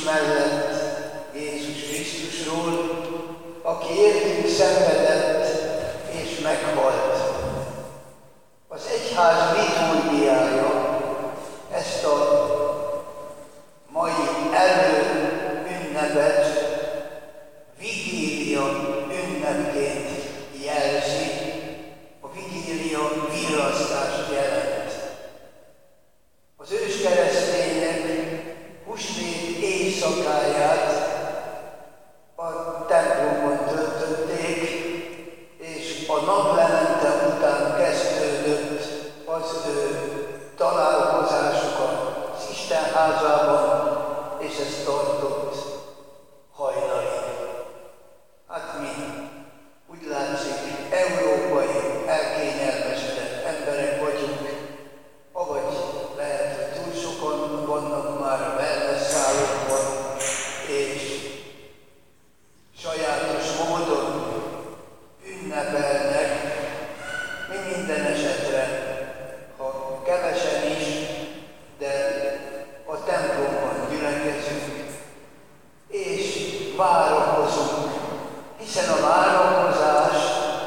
mellett Jézus Krisztusról, aki értünk szenvedett és meghalt. Az egyház liturgiája ezt a mai ünnepet vigília ünnepként jelzi, a vigília virrasztást jelent. Az őskeresztények húsvét éjszakáját a templomban töltötték, és a naplemente után kezdődött az ő találkozásuk az Istenházában, és ez tartott hajnalig. Hát mi úgy látszik, európai, elkényelmesedett emberek vagyunk, avagy lehet, hogy túl sokan vannak már a wellness-szállókban, és sajátos módon ünnepelnek. Mi minden esetre, ha kevesen is, de a templomban gyülekezünk, és várakozunk, hiszen a várakozás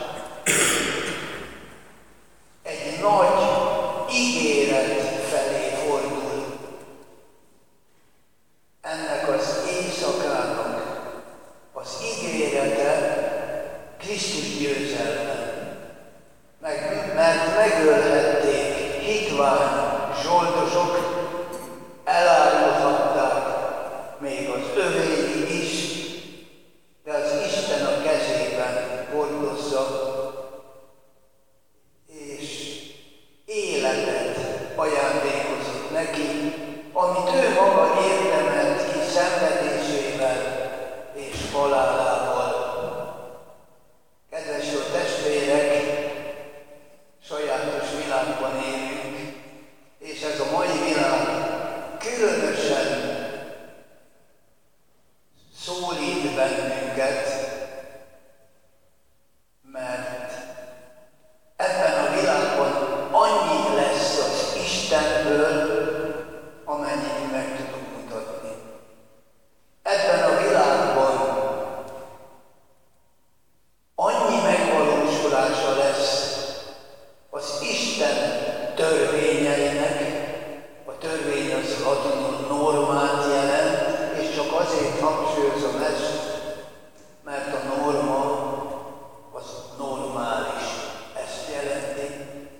egy nagy ígéret felé fordul. Ennek az éjszakának az ígérete Krisztus győzelme. Mert megölhették hitvány zsoldosok, elárulhatták még az övéi is, de az Isten a kezében hordozza, és életet ajándékozott neki, amit ő maga érdemelt ki szenvedésével és halálával. Kedves jó testvérek, sajátos világban élünk, és ez a mai világ különösen szólít bennünket, mert ebben a világban annyi lesz az Istenből, amennyit meg tudunk mutatni. Ebben a világban annyi megvalósulása lesz az Isten törvényeinek, a törvény az latinul normát jelent, és csak azért hangsúlyozom ezt, mert a norma az normális, ezt jelenti.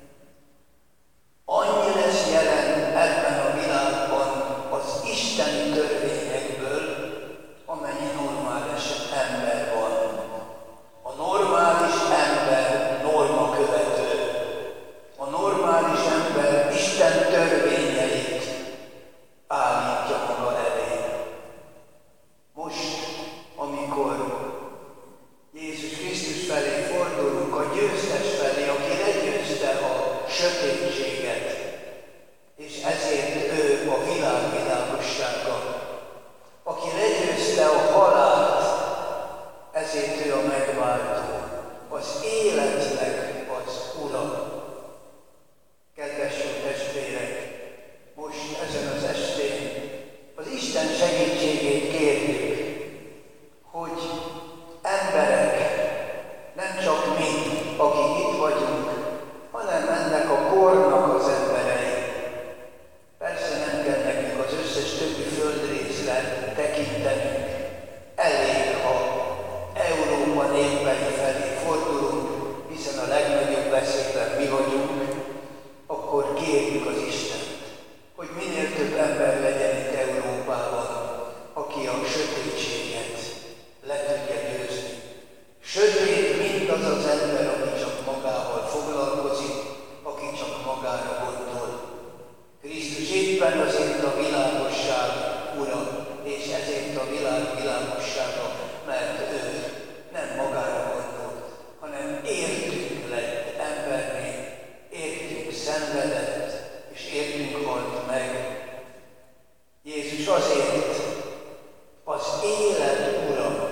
Annyi lesz jelen ebben a világban az isteni törvényekből, amennyi normális ember van. A normális ember norma követő. A normális ember Isten törvényeit állítja maga elé. Most, amikor Jézus Krisztus felé fordulunk, a győztes felé, aki legyőzte a sötétséget, és ezért ő a világ világossága. Aki legyőzte a halált, ezért ő a megváltó, az életnek az Ura. Kedves jó testvérek, most ezen az estén az Isten segítségét kérjük, hogy emberek, nem csak mi, akik itt vagyunk, hanem ennek a kornak az emberei. Persze nem kell nekünk az összes többi földrészre tekintenünk. Elég, ha Európa népei felé fordulunk, hiszen a legnagyobb veszélyben mi vagyunk, akkor kérjük az Istent, hogy minél több ember legyen itt Európában, aki a sötétséget le tudja győzni. Sötét mindaz az ember, aki csak magával foglalkozik, aki csak magára gondol. Krisztus éppen azért a világosság Ura, és ezért a világ világossága, mert ő nem magára gondolt, hanem értünk lett emberné, értünk szenvedett, és értünk halt meg. Jézus azért az élet Ura,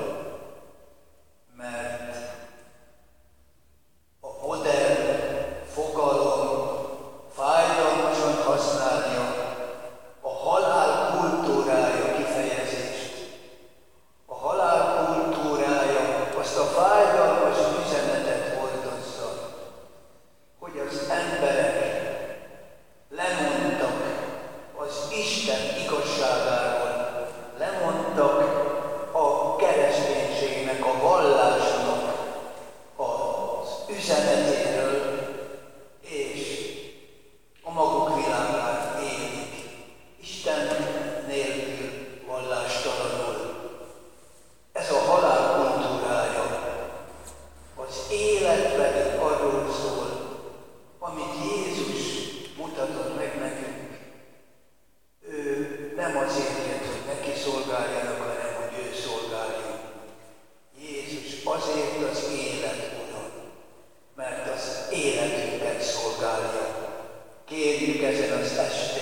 mert a modern fogalom fájdalmasan használja a halál kultúrája kifejezést. szolgáljanak, hanem hogy ő szolgáljon. Jézus azért az élet Ura, mert az életünket szolgálja. Kérjük ezen az estén,